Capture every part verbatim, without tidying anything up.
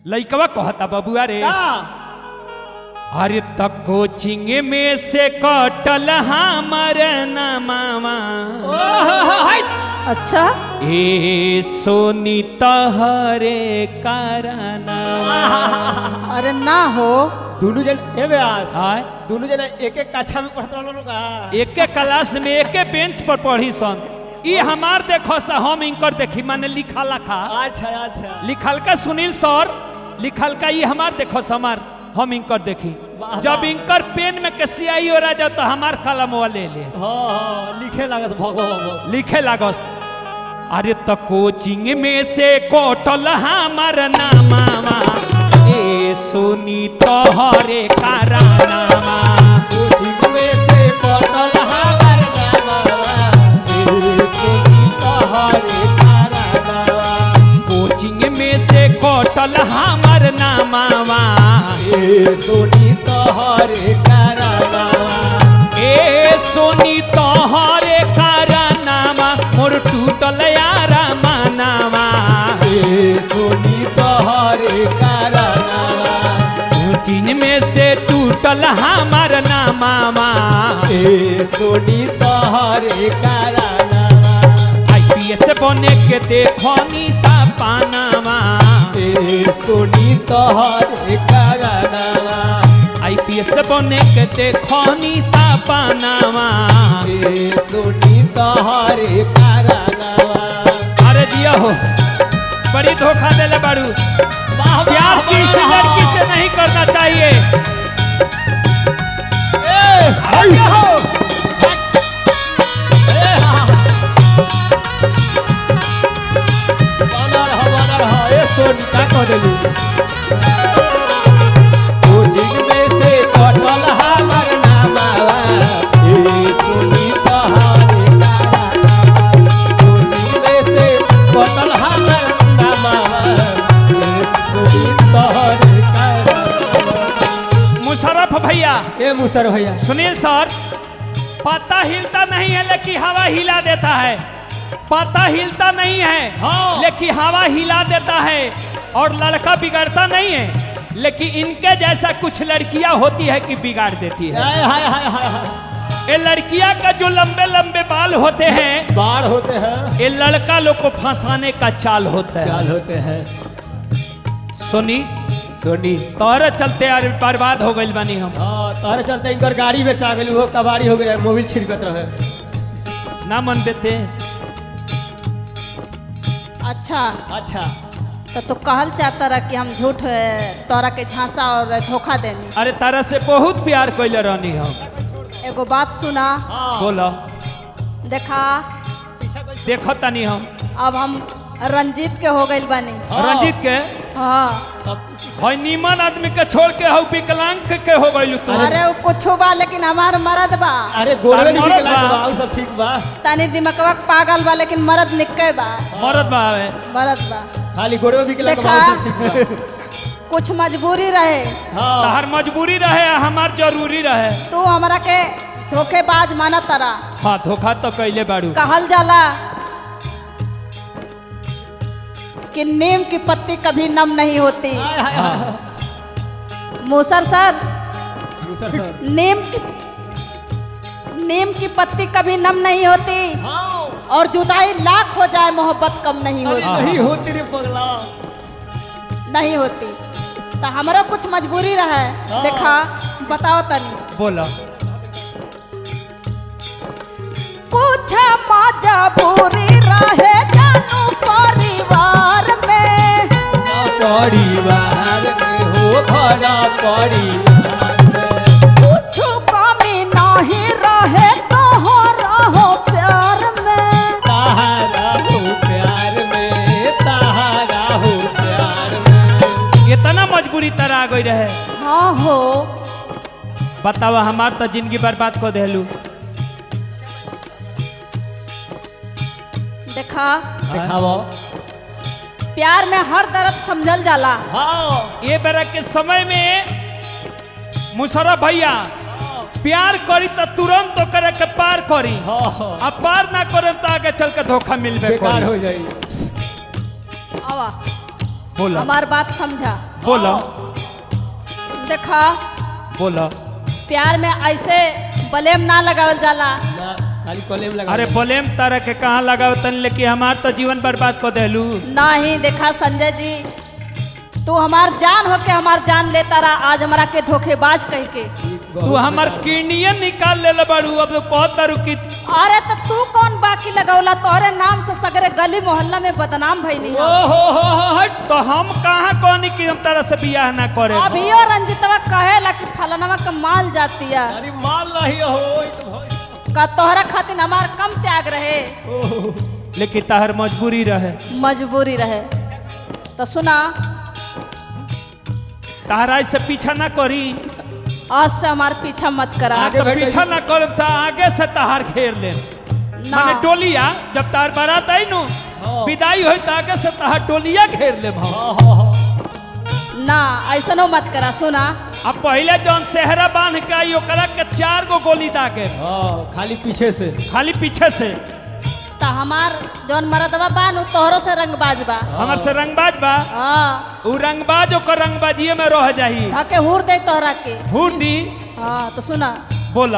लइकवा कहता बबुआ रे का अरे त कोचिंग में से कटल हमर नमावा अच्छा ए सोनी तहरे कारना अरे ना हो दोनों जन ए व्यास हाय दोनों जन एक एक कक्षा में पढ़त रहलो का एक क्लास में एक बेंच पर पढ़ी सन ई हमार देखो सा हम इनकर देखी माने लिखा लखा अच्छा अच्छा लिखल का सुनील सर लिखल का ये हमार देखो हमार हम इनकर देखी वाह, जब वाह। इनकर पेन में के सियाई हो रहा तो हमार कलम ले ले हां हां लिखे लागस भगो भगो लिखे लागस अरे त कोचिंग में से कोटल हमार नामावा ए सोनी तोहरे कारनामा कोचिंग में से पढ़ल हमर नामवा ए सोनी तोहरे कारनावा कोचिंग में से कोटल हमार नामावा ए सोनी तोहरे कारनावा ए सोनी तोहरे कारनामा मोर टूटल यारा मानावा ए सोनी तोहरे कारनावा कोचिंग में से टूटल हमार नामावा ए सोनी तोहरे कारनावा आईपीएस बने के देखो नीता पानावा ए सोनी तोहरे कारनावा आईपीएस बने के देखो नीता पानावा ए सोनी तोहरे कारनावा अरे दिया हो बड़ी धोखा देले बारू वाह प्यार किसी लड़की से नहीं करना चाहिए ए अरे दिया हो ए हा बनर ह बनर ह ए सोनी का कह देलू कोचिंग में से कटल हमर नामावा ए सोनी तोहरे कारनावा कोचिंग में से कटल हमर नामावा ए सोनी तोहरे कारनावा मुशर्रफ भैया ए मुसर भैया सुनील सर पत्ता हिलता नहीं है लेकिन हवा हिला देता है पत्ता हिलता नहीं है हाँ। लेकिन हवा हिला देता है और लड़का बिगड़ता नहीं है लेकिन इनके जैसा कुछ लड़कियां होती है कि बिगाड़ देती है हाय हाय हाय हाय हाय ये लड़कियां का जो लंबे लंबे बाल होते हैं बाढ़ होते हैं ये लड़का लोग को फंसाने का चाल होता है चाल होते हैं सुनी सोनी तोहरे चलते यार बर्बाद हो गई बानी हम हाँ तारे चलते इनकर गाड़ी बेचा गेलू हो कबाड़ी हो गए मोबिल छिड़कत रहे ना मन देते अच्छा अच्छा तो तू कहल चाहता रहा कि हम झूठ अ, तोरा के झांसा और धोखा देनी अरे तारा से बहुत प्यार कैले रहनी हम एगो बात सुना हाँ बोलो देखा देखो तनी हम अब हम रंजीत के हो गइल बानी हाँ। रंजीत के हाँ भाई नीमन आदमी के छोड़ के हऊ विकलांग के हो गइलू तू अरे वो कुछ बा लेकिन हमार मरद बा अरे गोरवे तार नहीं मरद निकला बा। बा उ सब ठीक बा तनी दिमकवा पागल बा लेकिन मरद निके बा मरद बावे मरद बा खाली गोरवे निकला देखा। बा उ सब ठीक बा कुछ मजबूरी रहे हाँ तहर मजबूरी रहे हमार जरूरी रहे तू हमरा के धोखेबाज माना तारा हाँ धोखा तो कैले बाड़ू कहल जाला कि नीम की पत्ती कभी नम नहीं होती हाय हाय हाय मूसर सर दूसर सर नीम की नीम की पत्ती कभी नम नहीं होती हाँ और जुदाई लाख हो जाए मोहब्बत कम नहीं अरे होती नहीं होती रे पगला नहीं होती तो हमारा कुछ मजबूरी रहे हाँ। देखा बताओ तनी बोलो कुछ मजबूरी रहे जानू परिवार में परिवार में हो घरा परिवार में कुछ कमी नहीं रहे तो हो रहो प्यार में ताहारा हो प्यार में ताहारा हो प्यार में इतना मजबूरी तरह आ गई रहे हाँ हो बतावा हमार तो जिंदगी बर्बाद को देलू देखा दिखाओ प्यार में हर दर्द समझल जाला हाँ ये बेरा के समय में मुशर्रफ भैया प्यार करी तो तुरंत तो करे के पार करी हाँ अब पार ना करे तो आगे चल के धोखा मिलबे बेकार करी हो जाई आवा बोलो हमार बात समझा बोलो देखा बोलो। प्यार में ऐसे बलेम ना लगावल जाला। ना खाली कॉलेम लगा। अरे बोलेम तारा के कहाँ लगाओ तन, लेकिन हमार तो जीवन बर्बाद कर देलू। नहीं देखा संजय जी, तू हमार जान होके हमार जान लेता रहा, आज हमारा के धोखेबाज कह के। तू हमार किडनिये निकाल ले बड़ू, अब तो कहता रू कि अरे तो तू कौन बाकी लगौला, तोरे नाम से सगरे गली मोहल्ला में बदनाम भइली ओ हम। हो हो हो हट। तो हम कहाँ कहनी कि हम तारा से बियाह ना करे। अभियो रंजितवा कहेला कि फलनवा का माल जाती है अरे माल नहीं हो ई तो भाई। का तोहरा खातिर हमार कम त्याग रहे, ओहो। लेकिन ताहर मजबूरी रहे। मजबूरी रहे। तो सुना, तारा से पीछा ना करी, आज से हमार पीछा मत करा। आगे तो बैठ पीछा ना कर, तो आगे से ताहार घेर ले। ना माने डोलिया जब तार बारात आई नु हाँ। विदाई होई तो आगे से ताहार डोलिया घेर ले भाव। हाँ हाँ हाँ। ना ऐसा नो मत करा। सुना, अब पहले जौन सेहरा बांध के आई ओकरा के चार गो गोली दागे, हाँ खाली पीछे से। खाली पीछे से। तो हमार जौन मरदवा बानू तोहरो से रंगबाज बा। हमार से रंगबाज बा, हाँ, उ रंगबाज ओकर रंगबाजिए में रह जाही। धके हुर दे तोहरा के। हुर दी। हाँ तो सुना, बोला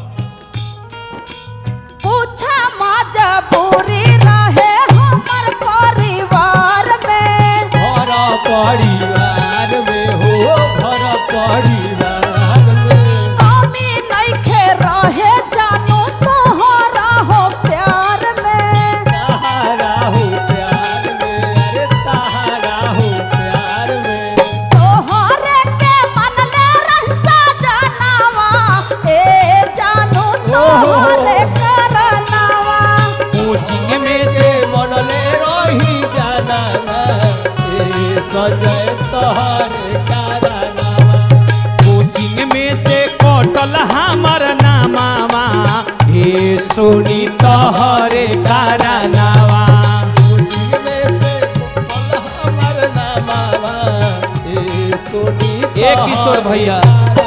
पूछा मजबूरी रहे हमर परिवार में। घर परिवार में हो, घर परिवार में। कमी नइखे रहे जानू तोहरा हो प्यार में। ताहरा हो प्यार में, अरे ताहरा हो प्यार में। तोहरे के मनले रहसा जानवा, ए जानू तोहरे करनवा। कोचिंग में से मनले रही जाना ए संजय तोहरे कारनामा। कोचिंग में से कटल हमार नामावा, हे सोनी तोहरे कारनावा। कोचिंग में से कटल हमर नामावा, ए सोनी ए किशोर भैया,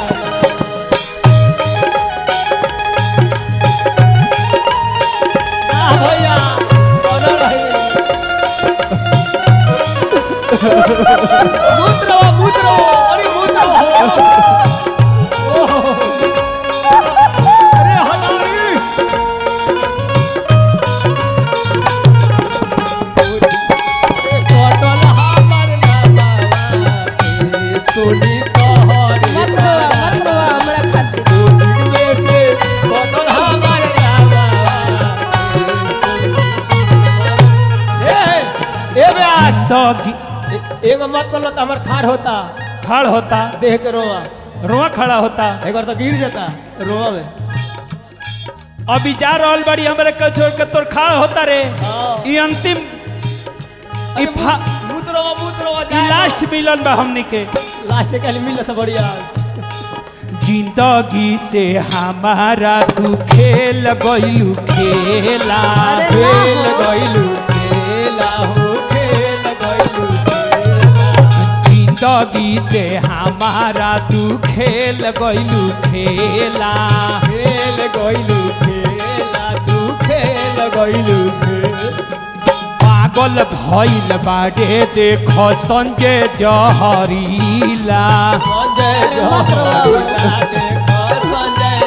आ भैया बोलो रही। मूत्र मूत्र अरे मूत्र ओहो। अरे हटारी। कटल हमर नामावा, ए सोनी तोहरे मत रोवा, मत रोवा हमरा खातिर। कोचिंग में से कटल हमर नामावा, ए ए ब्यास दगी एगो मत कर लो तो हमार खाड़ होता, खड़ होता, देह के रोआ रोआ खड़ा होता। एक बार तो गिर जाता रोआ में। अभी जा रहल बड़ी हमरे के छोड़ के तोर खड़ा होता रे। हाँ। ई अंतिम ई फा- मूत रोआ मूत रोआ ई लास्ट मिलन बा हमनी के। लास्ट के लिए मिल से बढ़िया। जिंदगी से हमारा तू खेल गइलू खेला। अरे ना खेल हो। गइलू खेला हो, खेल गइलू खेला। जिंदगी से हमारा तू खेल गइलू खेला। खेल गइलू खेला, तू खेल गइलू खेला। पागल भइल बाड़े देखो संजय जहरीला। संजय अरे मत रोआ। जहरीला देखो, संजय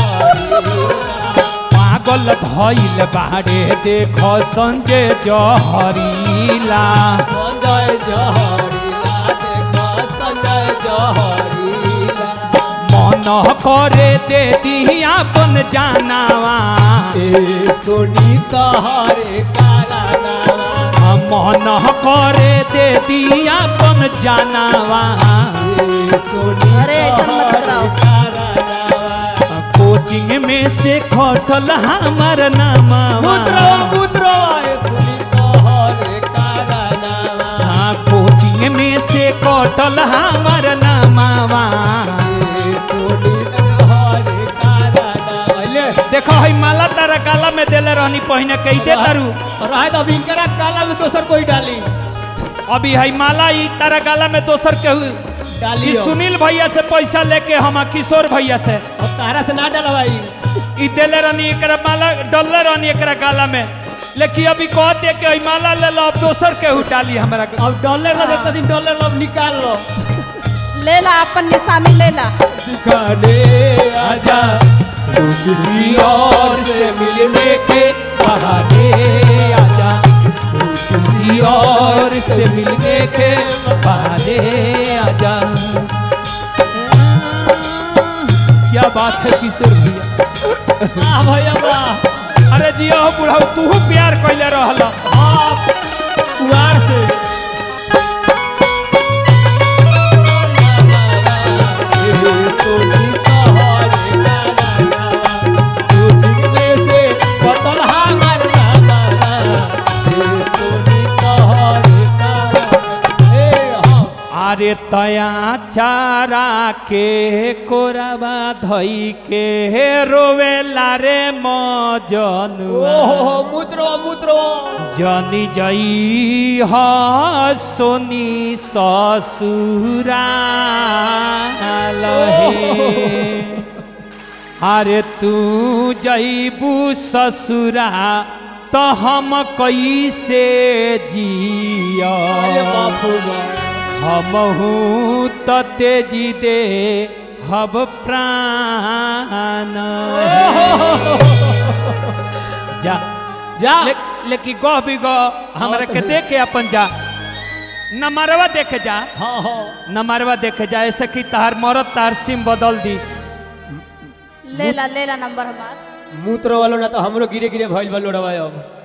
जहरीला। पागल भइल बाड़े देखो संजय जहरीला। संजय जहरीला देखो, संजय जहरीला। मन करे दे दी अपन जानावा। ए सोनी तोहरे कारनामा। मन करे दे दी अपन जानावा। ए सोनी अरे ऐसा मत कराओ। तोहरे कारनामा। कोचिंग में से खटल हमार नामावा। मुद्रो मुद्रो ए सोनी तोहरे कारनामा। हाँ, कोचिंग में से कटल हमार नामावा। ए सोनी तोहरे कारनामा। ले देखो हई माला तारा गाला में देले रहनी पहिने कई दे तारू। रहे तो अभी इनकरा काला में दोसर कोई डाली अभी हई माला ई तारा गाला में दोसर के डाली ई हो। सुनील भैया से पैसा लेके हम किशोर भैया से अब तारा से ना डाला भाई। ई देले रहनी एकरा माला डलले रहनी एकरा गाला में। लेकिन अभी कहते कि माला ले लो अब दोसर के उठाली हमरा के। अब डॉलर ना देता दिन डॉलर अब निकाल लो। ले ला अपन निशानी ले ला। दिखाने आजा तू किसी और से मिलने के बहाने आजा, तू किसी और से मिलने के बहाने आजा। क्या बात है किशोर भैया। वाह भैया वाह। अरे जी हो बुढ़ाऊ तू प्यार कैले रहल। हाँ कुआर से अरे तया चारा के कोराबा धई के रोवेला रे मजनुआ। ओहो मूत्रो मूत्रो जनी जई ह सोनी ससुरा लहे। अरे तू जईबू ससुरा तो हम कैसे जिया। अरे बाप रे बाप। हमहू तो तेजी दे हब प्राण। जा जा ले, लेकिन गह भी गह हमरा के देखे अपन जा नमरवा देखे जा। हाँ हाँ नमरवा देखे जा ऐसे कि तार मरद तार सिम बदल दी। ले ला ले ला नंबर हमार। मूत्र वालों ना तो हमरो गिरे गिरे भइल बा लोड़वा अब।